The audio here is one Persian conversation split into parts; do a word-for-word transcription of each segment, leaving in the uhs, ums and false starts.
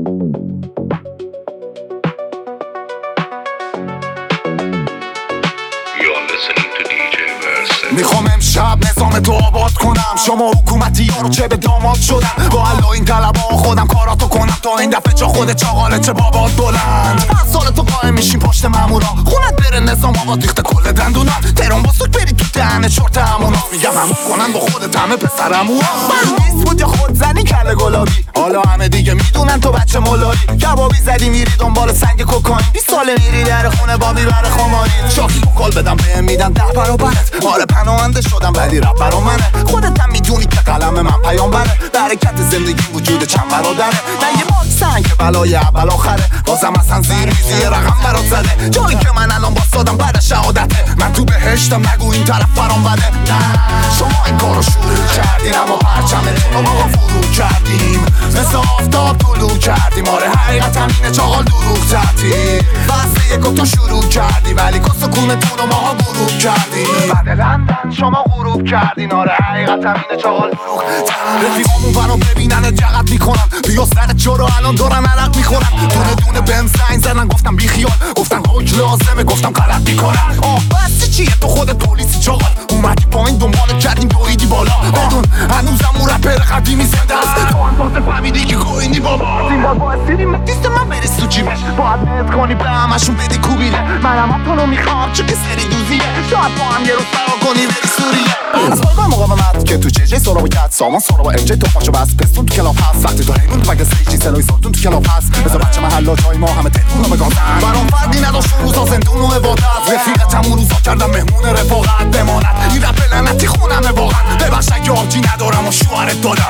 میخوام امشب نظام تو آباد کنم، شما حکومتی ها رو چه به داماد شدم، با الله این طلبا خودم کاراتو کنم، تا این دفعه چه خود چاقاله چه بابات بلند. هر سال تو قائم میشیم پشت مامورا، خونت بره نظام آباد ریخته کل دندونا، تهران با سوک بری تو دهنه چرت همونا، میگم همون کنن با خودت همه پسرمو. من نیست بود یا خود زنی کله گلابی، حالا همه دیگه میدونن تو بچه مولاری، کبابی زدی میری دنبال سنگ کوکائین، بیست ساله میری در خونه بابی بر خماری، شاکی کل بدم بهم میدم ده برابرت، آره پناهنده شدم ولی رب برا منه، خودت هم میدونی که قلم من پیامبره، برکت زندگی وجود چند برادره، نه یه باکسن که بلای اول آخره، بازم اصلا زیر میزی رقم برات زده، جایی که من الان باستادم بعد شهادته، من تو بهشتم نگو این طرف برام بده. نه شما این کارو شروع کردین، اما پرچمتون رو ما فرو کردیم، مثل آفتاب طلوع کردیم، آره حقیقت هم اینه چاقال دروغ زدی، واسه یک تو شروع کردی ولی کسکونتون رو ما غروب کردیم، بعد لندن شما غروب کردین، آره حقیقت هم اینه چاقال دروغ زدی. رفیقامون برام ببینن جغت میکنن، بیا سرت چرا الان دارن عرق میخورن، دونه دونه بهم زنگ زدن گفتم بی خیال، گفتن حکم لازمه گفتم غلط میکنن، آه بس چیه تو خودت پلیسی چاقال، اومدی پایین دنبال کردیم دویدی بالا، بدون هنوزم اون رپر قدیمی زنده است، تو هم واسه فهمیدی که کوینی بابا، این بار باید سیریم دیست من بریز تو جیبش، باید نت کنی به همشون بدی کوبیله، منم هم تو رو میخوام چه که سری دوزیه، شاید با هم یه روز فرار کنی بری سوریه، از باید مقاومت که تو ججه سارا با کت سامان سارا با امجه تو پاشو بس پستون تو کلاف هست، وقتی تو حیرون تو مگه سیجی سلوی سارتون تو کلاف هست، بذار بچه محلا جای ما همه تکون رو بگازن، برام فردی نداشت اون روزا زندون و عبادت، رفیقتم اون روزا کردم مهمون رفاقت بماند، این رپ لعنتی خونمه واقعا، ببخش اگه آبجی ندارم و شوهرت دادم.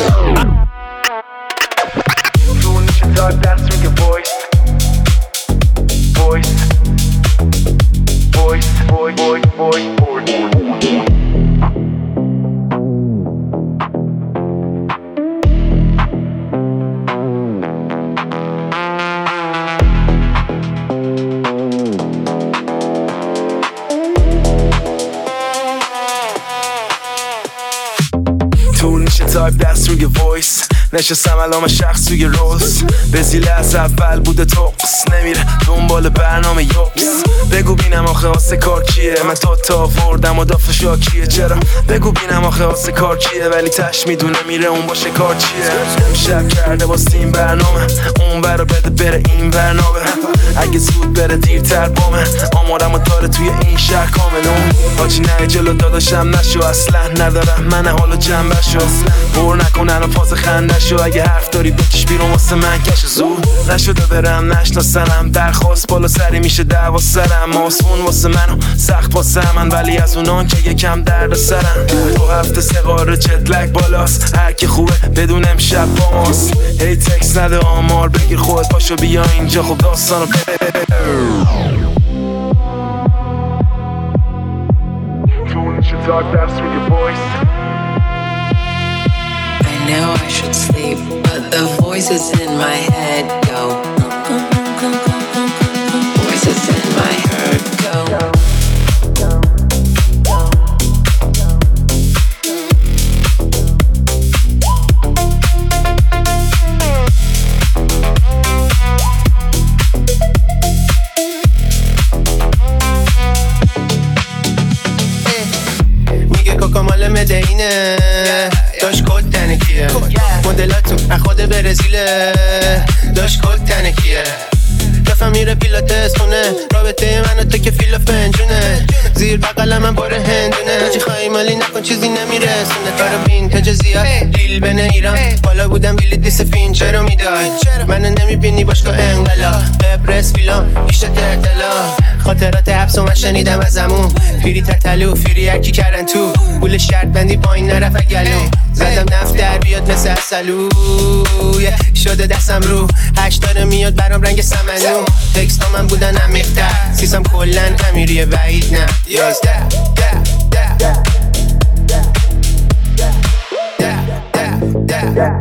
Talk, that's with your voice. Voice. Voice, voice, voice, voice, voice. طول میشه تایپ دست روی وایس، نشستم علامه شخص توی روز، به زیل از اول بوده توقس، نمیره دنبال برنامه یوبس، بگو بینم آخه آسه کار کیه، من تو تا وردم و دافت شاکیه، چرا بگو بینم آخه آسه کار کیه، ولی تش میدونه میره اون باشه کار چیه، امشب کرده با سیم برنامه، اون برا بده بره این برنامه، اگه زود بره دیرتر بامه، آمارم و داره توی این شهر کاملون، حاجی نه جلو داداشم نشو، اصلا ندارم من حالو جنبه شو، بور نکنن و پاس خنده شو، اگه حرف داری بکش بیرون واسه من کش زود نشده برم نشناسنم، درخواست بالا سری میشه دعوا سرم، آسمون واسه منو سخت واسه من، ولی از اونان که یکم درد سرم، دو هفته سقار جتلک بالاست، هر کی خوبه بدون امشب با ماست، هی تکس نده آمار بگیر خود پاشو بیا اینجا خب داستانو I know I should sleep, but the voices in my head go. Voices in my head go. میگه کوکا مال مدینه، داشت کد تنکیه، مدلاتون اخواد برزیله، داشت کد تنکیه، دفعه میره پیلاتس خونه، رابطه من و تو که فیل و فنجونه، زیر بقل من باره هندونه، چی خواهی مالی نکن چیزی نمیرسونه، کارو وینتج زیاد لیل بنه ایران، بالا بودم بیلی دیس فین چرا میدای، منو نمیبینی باشگاه انقلا، قبرس فیلم پیشت اطلاع، خاطرات حبس و من شنیدم ازمون، فیری تتلو فیری هرکی کردن تو، پول شرط بندی پایین نرفت گلو، زدم نفت در بیاد مثل اصلو، شده دستم رو هشت داره میاد برام رنگ سمنو، تکست ها من بودن عمیق‌تر، سیسم کلن امیریه وعید نه یازده ده ده ده ده ده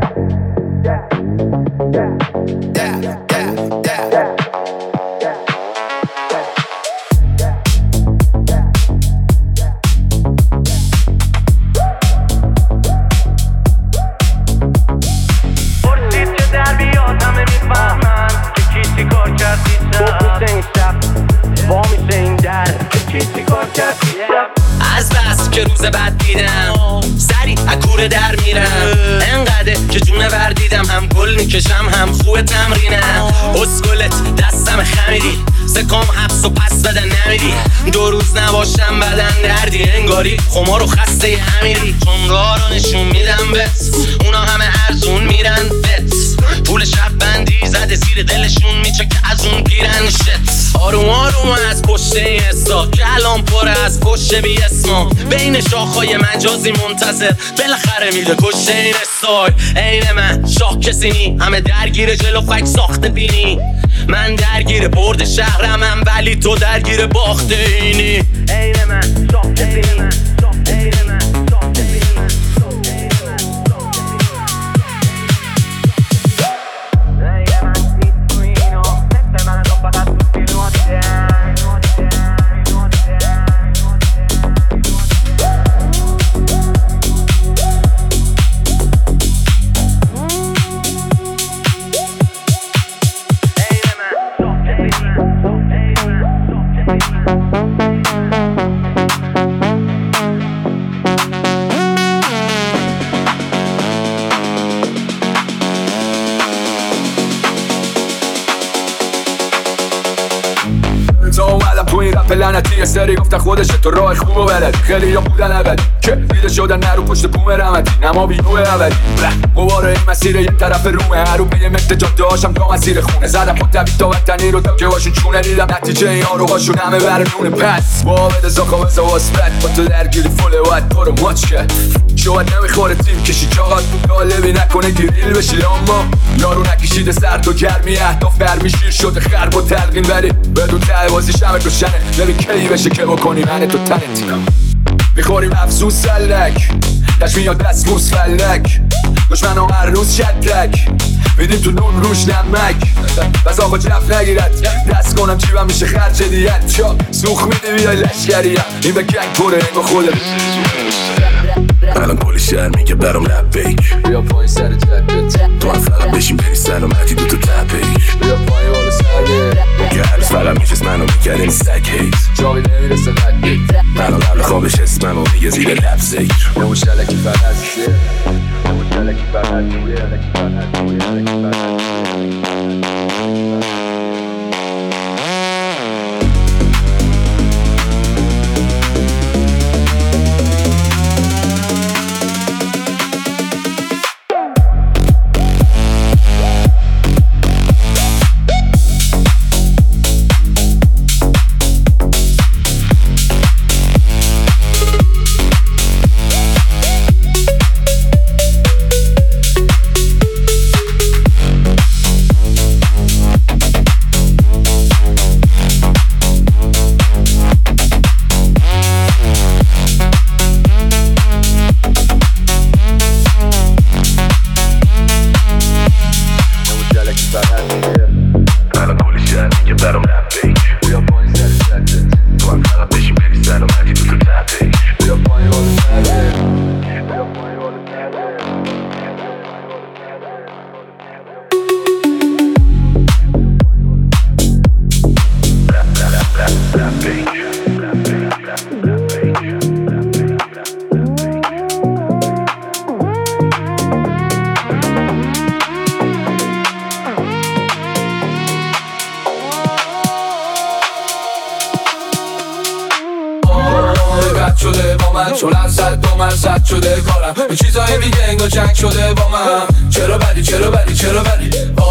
در بیاد همه میفهم از بس که روز بعد دیدم سری اکوره در میرم انقدر که جونه وردیدم هم گل میکشم هم خوب تمرینم اسکلت دستم خمیری سکام حبس و پس بدن نمیری دو روز نباشم بدن دردی انگاری خمار و خسته امیری چون راه رو نشون میدم بس اونا همه ارزون میرن بت پول شب بندی زده زیر دلشون میچه که از اون گیرن شت آروم آروم از پشت این حسا که الان پر از پشت بی اسما بین شاخهای مجازی منتظر بالاخره میده کشت این استایل این من شاخ کسی نی همه درگیر جلو فک ساخته بینی من درگیر برد شهرمم ولی تو درگیر باخت اینی این من شاخ کسی نی این من شاخ کسی نی لعنتی یه سری گفتن خودشه تو راه خوب و بلدی خیلی یا بودن ابدی که دیده شدن نرو پشت بوم رحمتی نما بیروه ابدی قواره این مسیر یه طرف رومه هرو به یه متر جاده هاشم تا مسیر خونه زدم خود طبیع تا وطنی رو تا که هاشون چونه دیدم نتیجه این ها رو هاشون همه برنونه پس با بده زاکا وزه واسبت با تو درگیری فوله وید پارو ماچ کرد شاید نمیخوره تیم کشی چاقات غالبی نکنه گریل بشی اما یارو نکشیده سر تو گرمی اهداف برمی شیر شده خرب و تلقین ولی بدون ته بازی شمه روشنه نمی کی بشه که بکنی من تو تنت میخوریم افسوس سلک دشت میاد دست موس فلک دشمن ها هر روز شدک میدیم تو نون روش نمک بس آقا جف نگیرد دست کنم جیبم میشه خرچ دیت چا سوخ میده بیای لشکریم این به کنگ پره این با خوده الان کلی شهر میگه برام رپ بیک بیا پای سر جدت تو هم فقط بشین بری سلامتی دو تو تپیک بیا پای والا سرده که هر روز فقط میشست منو میکرد این سگ هیت جاوی نمیرسه قدی منو قبل خوابش اسممو میگه زیر لب زیر نمو شلکی فقط زیر نمو شلکی فقط زیر شلکی فقط زیر شلکی فقط چون از صد دو من صد شده کارم این چیزایی میگه انگار جنگ شده با من چرا بدی چرا بدی چرا بدی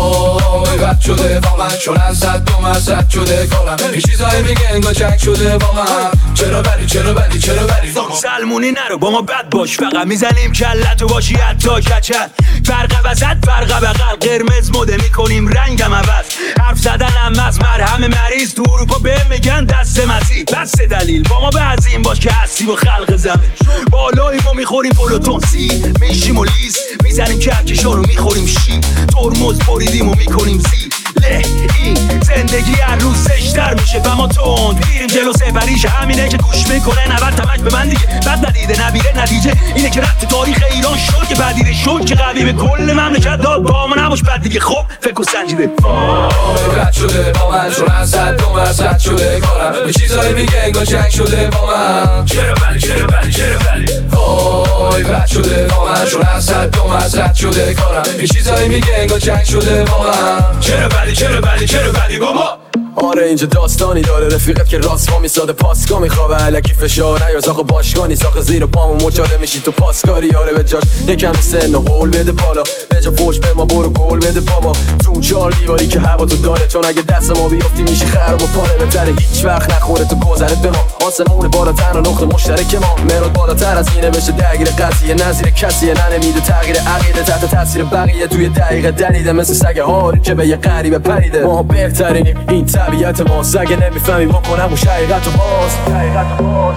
آه بد شده با من چون از صد دو من صد شده کارم این چیزایی میگه انگار جنگ شده با من چرا بدی چرا بدی چرا بدی سلمونی نرو با ما بد باش فقط میزنیم کلتو باشی حتی کچل فرق وسط فرق بغل قرمز مده میکنیم رنگم عوض حرف زدنم از مرهم مریض تو اروپا به میگن دست مسیح بس دلیل با ما بعضیم باش که هستی با خلق زمین بالایی ما میخوریم پلوتونسی میشیم و لیز میزنیم کهکشان رو میخوریم شی ترمز بریدیم و میکنیم زی اه این زندگی هر روز زشتر میشه و ما تند میریم جلو سفریش همینه که گوش میکنه نبرد تمک به من دیگه بد ندیده نبیره نتیجه اینه که رفت تاریخ ایران شد که بدیره شد که قوی به کل مملکت داد با ما نباش بد دیگه خب فکر و سنجیده وای رد شده با من چون از حد دو مرد شده کارم به چیزایی میگه انگار جنگ شده با من چرا بلی چرا بلی چرا بلی وای رد شده با من چون از حد دو مرد شده کارم به چیزایی میگه انگار جنگ شده با من چرا بلی چرا بلی چرا بلی بابا آره اینجا داستانی داره رفیقت که راست ما میساده پاسکا میخوابه علکی فشار نیار زاق باشگانی ساخ زیر پامو مچاله میشی تو پاسکاری آره به جاش یکم سن و قول بده بالا به جا فوش به ما برو گل بده بابا تو چهار دیواری که هوا تو داره چون اگه دست ما بیفتی میشی خراب و پاره بهتره هیچ وقت نخوره تو گذرت به ما آسمون بالاتر و نقطه مشترک ما مراد بالاتر از اینه بشه درگیر قضیه نظیر کسی نه نمیده تغییر عقیده تحت تاثیر بقیه توی دقیقه دلیده مثل سگ هاری که به یه غریبه پریده ما بهترینیم این طبیعت ماست اگه نمیفهمی ما کنم اون شقیقت و باز شقیقت و باز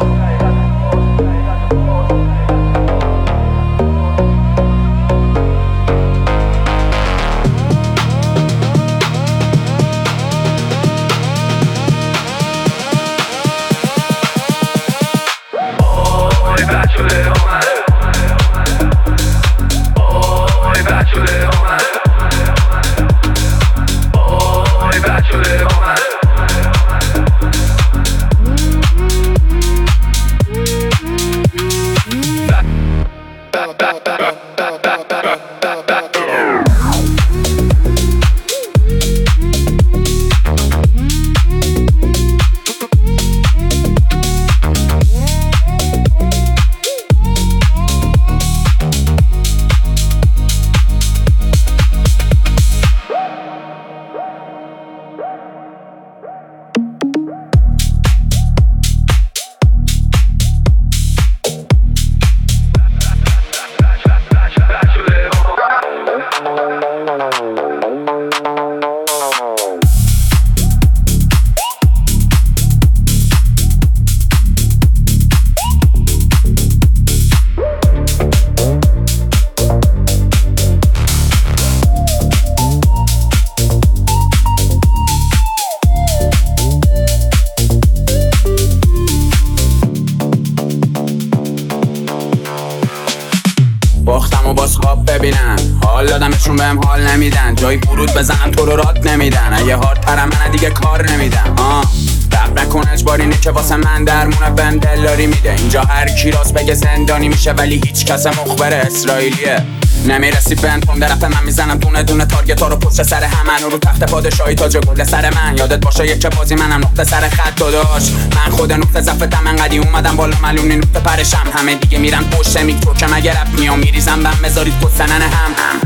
باختم و باز خواب ببینن حال دادمشون بهم حال نمیدن جایی ورود بزنم تو رو راد نمیدن اگه هارد ترم من دیگه کار نمیدم آه رب نکن اجبارینه که واسه من درمونه بهم دلاری میده اینجا هر کی راست بگه زندانی میشه ولی هیچ کس مخبر اسرائیلیه نمیرسی بنتون درفت من میزنم دونه دونه تارگت ها رو پشت سر همن و رو تخت پادشاهی تاج گل سر من یادت باشه یک بازی منم نقطه سر خط داداش من خود نقطه ضعفتم انقدی اومدم بالا ملونی نقطه پرشم همه دیگه میرن پشت میک تو که مگه رپ میام میریزم بم بذارید پستنن هم هم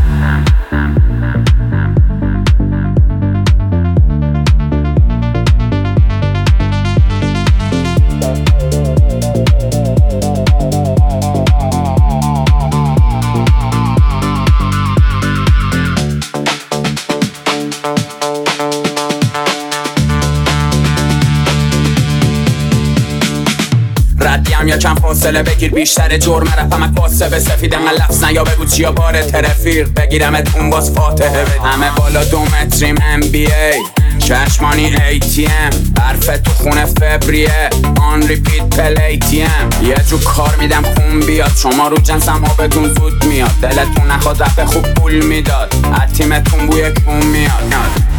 ردیم یا چند فاصله بگیر بیشتر جرم رفمک واسه به سفید انقدر لفظ نیا بگو چیا باره ترفیق بگیرمت اون باز فاتحه بد همه بالا دو متریم ام بی ای چشمانی ای تی ام حرف تو خونه فبریه آن ریپیت پلی تی ام یه جو کار میدم خون بیاد شما رو جنسم ها بدون زود میاد دلتون نخواد رفت خوب پول میداد از تیمتون بوی کون میاد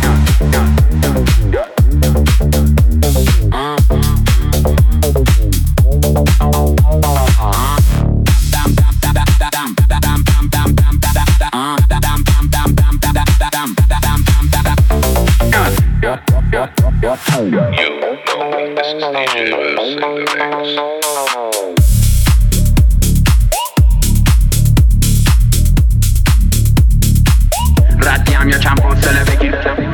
ردیم یا چند فاصله بگیر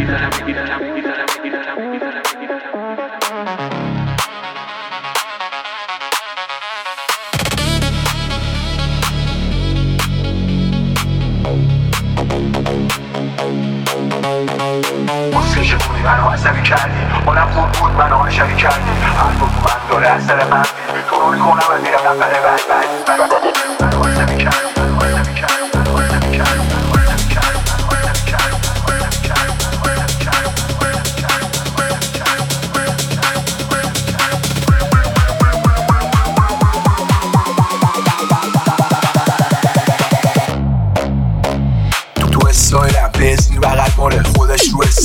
موسیقی بودی منو عصبی کردی حالم خود بود منو عاشقی کردی حرف بود من داره از سر من تو رو میکنم و میرم نفر بد بد منو عصبی کردی منو عصبی کردی منو عصبی کردی منو عصبی کردی منو عصبی کردی منو عصبی کردی منو عصبی کردی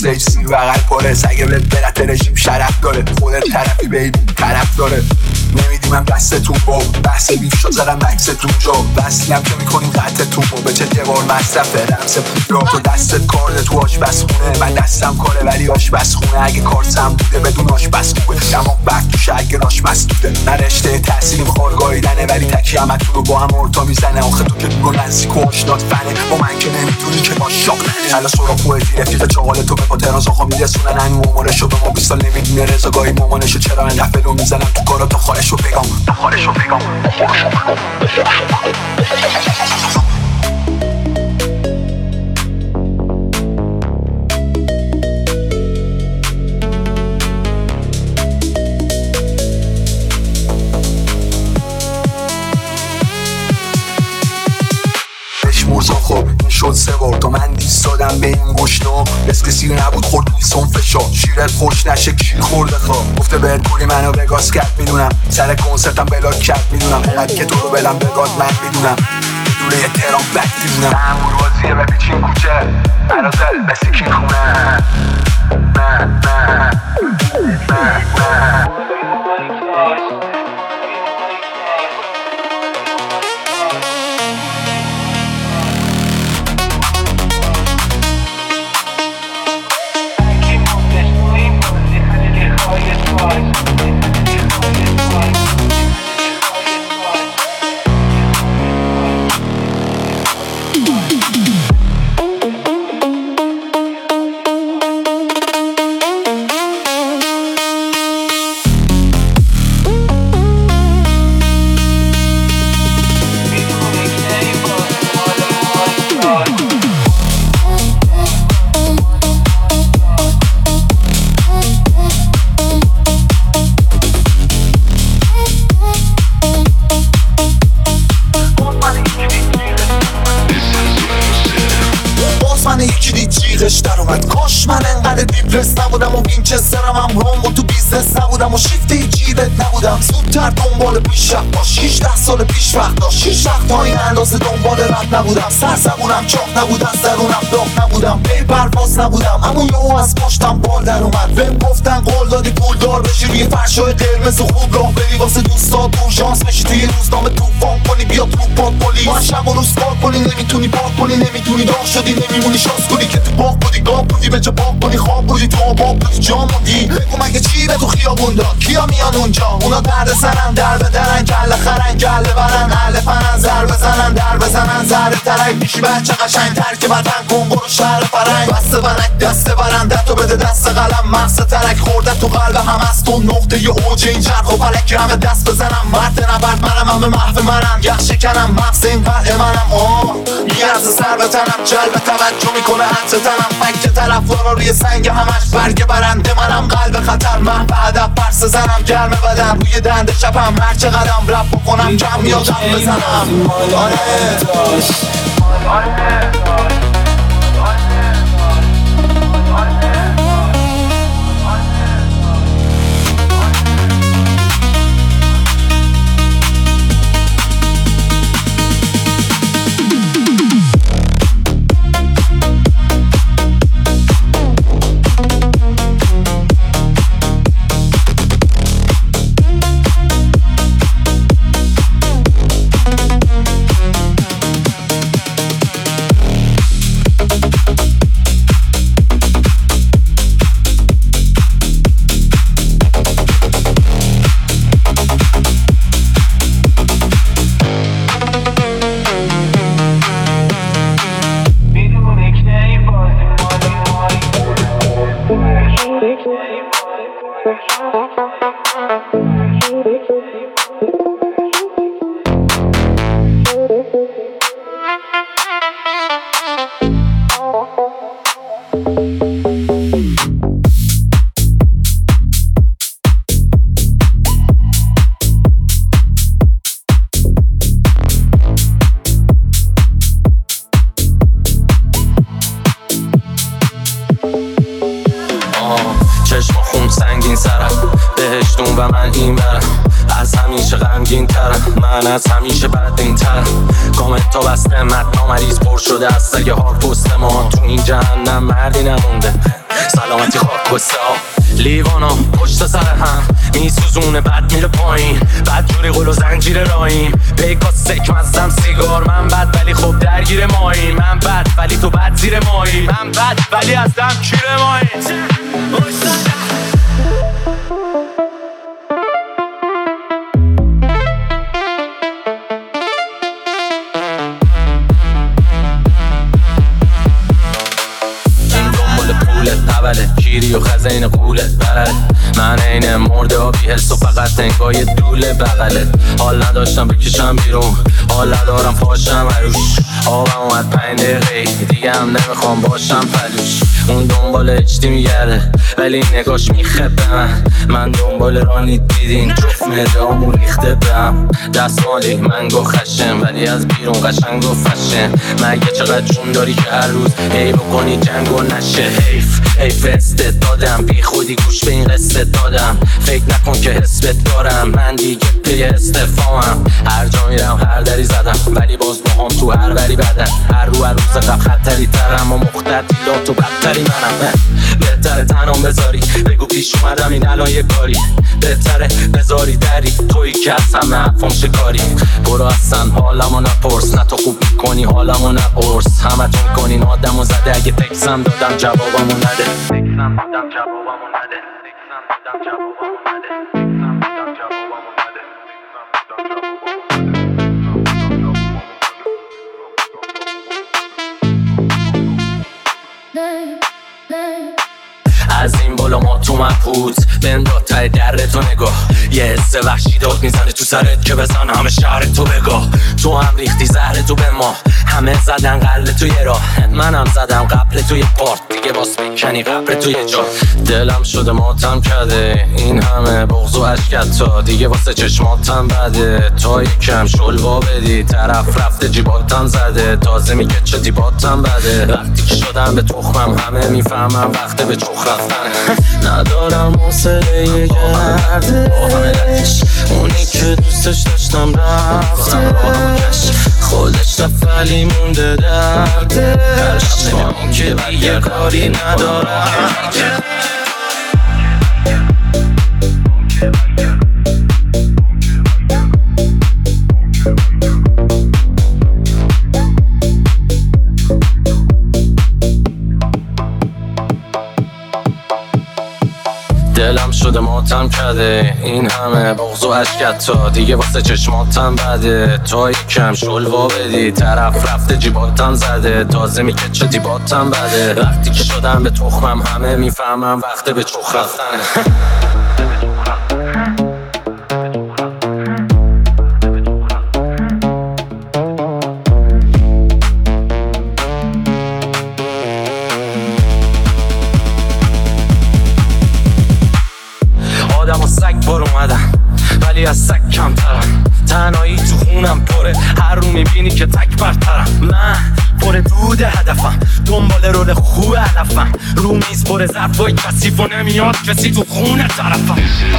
استیج سیر بغل پره سگه بهت برت رژیم شرف داره خودت طرفی بیبی طرف داره نمیدی من دستتون با بحث بیف شد زدم بکستون جا وصلیم که میکنیم قطعتون با به چه یه بار مصرفه رمز پول تو دستت کارده تو آشپزخونه من دستم کاره ولی آشپزخونه اگه کارتم بوده بدون آشپز خوبه دماغ برد توشه اگه راش مسدوده نرشته تحصیلیم خارگاهیدنه ولی تکی همتون رو با هم ارتا میزنه آخه تو که دورو نزدیک و آشنات فنه با من که نمیتونی که با شاق ننه حالا سراغ خودتی رفیق چاقال تو به با تراز آخا میرسونن هنو امارشو به ما بیست سال نمیدونه رضاگاهی مامانشو چرا انقدر فلو میزنم تو کارا تا خارشو بگم تا خارشو بگم مرزا خب این شد سه بار تا من دیست دادم به این گشنا رسک سیر نبود خورد توی سون فشا شیرت خوش نشه کیر خورده خواه گفته بهت کوری منو بگاز کرد میدونم سر کنسرتم بلاک کرد میدونم اینقدر که تو رو بلم بگاد من میدونم دوره یه تهران بد میدونم امور بازیه به پیچین کوچه برازل بسیکین خونه نه نه نه نه دیپرس نبودم و وینچسترم هم رام و تو بیزنس نبودم و شیفته جیرت نبودم زودتر دنبال پیشرفت باش شیشده سال پیش وقت داشت شیش وقت تا این اندازه دنبال رد نبودم سرزبونم چاق نبود از درونم داغ نبودم پی پرواز نبودم اما یهو از پشتم بال در اومد بهم گفتن قول دادی پولدار بشی روی فرشای قرمز و خوب راه بری واسه دوستات اورژانس بشی توی روزنامه طوفان کنی بیا تو پات پلیس ما شب و روز کار کنی نمیتونی پاک کنی نمیتونی داغ شدی نمیمونی شانس کنی که تو باغ بودی گام بودی به جا باغ کنی خواب بودی تو آباب بودی جا موندی بگو مگه چی به تو خیابون داد کیا میان اونجا اونا درد سرن در بدرن کله خرن گله برن اهل فنن زر بزنن در بزنن زر ترک میشی بچه قشنگ ترک بدن کن برو شهر فرنگ بسته برک دسته برنده تو بده دست قلم مغز ترک خورده تو قلب هم از تو نقطه ی اوج این چرخ و فلک همه دست بزنم مرد نبرد منم همه محو منم یخ شکنم مغز این قلع منم آه میارز سر به تنم جلب توجه میکنه حدس تنم فکر طرفدارا روی سنگ همش برگ برنده منم قلب خطر محو هدف پرس زنم گرم بدن روی دنده شبم هرچه قدم رپ بکنم کم میادم بزنم آره آره از همیشه بعد این تر کامنت ها بسته متنا مریض پر شده از سگ هار پست ما تو این جهنم مردی نمونده علامتی خاک و سا لیوانا پشت سر هم میسوزونه بد میره پایین بد جوری قل و زنجیر رایم پیکا سک مزدم سیگار من بد ولی خب درگیر ماییم من بد ولی تو بد زیر ماییم من بد ولی از دم کیر ماییم کیری و خزین قولت بغلت من این مرده ها بی حس و فقط انگاه دوله بغلت حال نداشتم بکشم بیرون حال ندارم پاشم عروش آبم اومد پنج دقیقه دیگه هم نمیخوام باشم پلوش اون دنبال اجدی میگرده ولی نگاش میخبه من من دنبال رانی دیدین جفت مدامون ریخته بهم دستمالی من گو خشم ولی از بیرون قشنگ و فشم مگه چقدر جون داری که هر روز هی بکنی جنگ و نشه حیف حیف استت دادم بی خودی گوش به این قصه دادم فکر نکن که حسبت دارم من دیگه پی استفامم هر جا میرم هر دری زدم ولی باز با هم تو هر وری بدن هر رو هر روز قبل خطری ترم و مختلفات و بدتری منم بهتره تنام بذاری بگو پیش اومدم این الان یه کاری بهتره بذاری دری توی که از همه حرفم شکاری برو اصلا حالمو نپرس نه تو خوب میکنی حالمو نپرس همه تو میکنین آدمو زده اگه تکسم دادم جوابمو نده تکسم دادم جوابمو نده تکسم دادم جوابمو نده تکسم دادم جوابمو نده از این بالا ما تو مبهوت بنداد تای در تو نگاه یه حس وحشی داد میزنه تو سرت که بزن همه شهر تو بگاه تو هم ریختی زهر تو به ما همه زدن قلب تو یه راه منم زدم قبل تو یه پارت دیگه باس بکنی قبر تو یه جا دلم شده ماتم کرده این همه بغض و عشقت تا دیگه واسه چشماتم بده تا یکم شلوا بدی طرف رفته جیباتم زده تازه میگه چه دیباتم بده وقتی که شدم به تخمم همه میفهمم وقته به چخ رفتن ندارم حوصله یه گرده اونی که دوستش داشتم رفته خودش رفت ولی مونده درده اون که دیگه کاری ندارم دلم شده ماتم کرده این همه بغض و عشقت تا دیگه واسه چشماتم بده تا یکم شلوا بدی طرف رفته جیباتم زده تازه میگه چه دیباتم بده وقتی که شدم به تخمم همه میفهمم وقته به چخ رفتن آدم و سگ بار اومدم ولی از سگ کمترم تنهایی تو خونم پره هر رو میبینی که تک برترم من پر دود هدفم دنبال رول خوب علفم رو میز پر ظرفای کثیف و نمیاد کسی تو خونه طرفم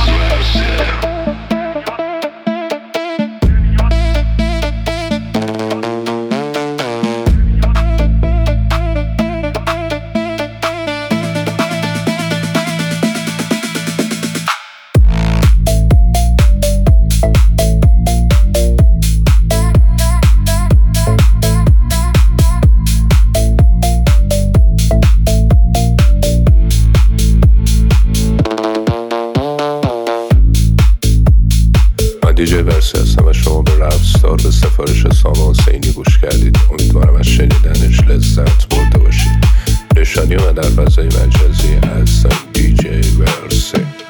دیجی ورسی هستم و شما به رپستار به سفارش سامان حسینی گوش کردید. امیدوارم از شنیدنش لذت برده باشید. نشانی و در فضای مجازی هستم دیجی ورسی.